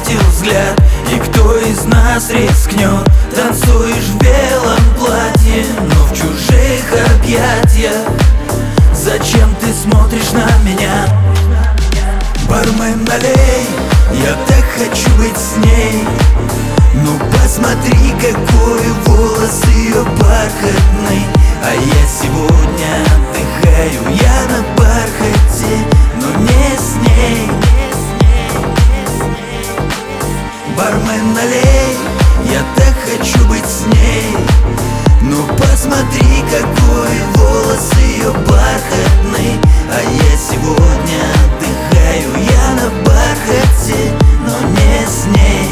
заметил взгляд. И кто из нас рискнет? Танцуешь в белом платье, но в чужих объятиях. Зачем ты смотришь на меня? Бармен, налей, я так хочу быть с ней. Ну посмотри, какой волос ее бархатный. А я сегодня отдыхаю, я на бархате, но не с ней. Бармен, налей, я так хочу быть с ней. Ну посмотри, какой волос ее бархатный. А я сегодня отдыхаю, я на бархате, но не с ней.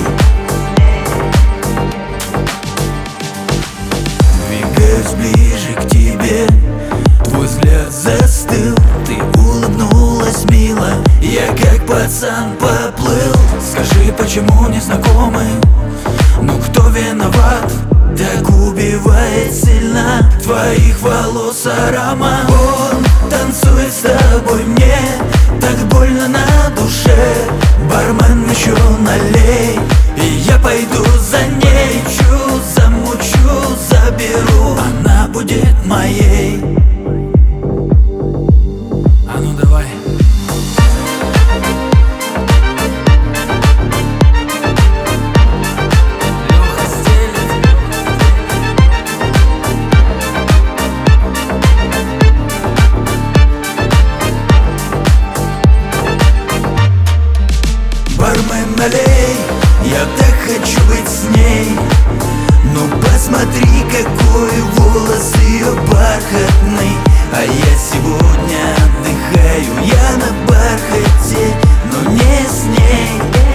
Двигаюсь ближе к тебе, твой взгляд застыл. Ты улыбнулась мило, я как пацан поплыл. Скажи, почему незнакомый? Ну кто виноват? Так убивает сильно твоих волос аромат. Он танцует с тобой, мне так больно на душе. Бармен, еще налей, и я пойду за ней. Чу, замучу, заберу, она будет моей. А ну давай. Бармен, налей, я так хочу быть с ней. Ну посмотри, какой волос ее бархатный. А я сегодня отдыхаю, я на бархате, но не с ней.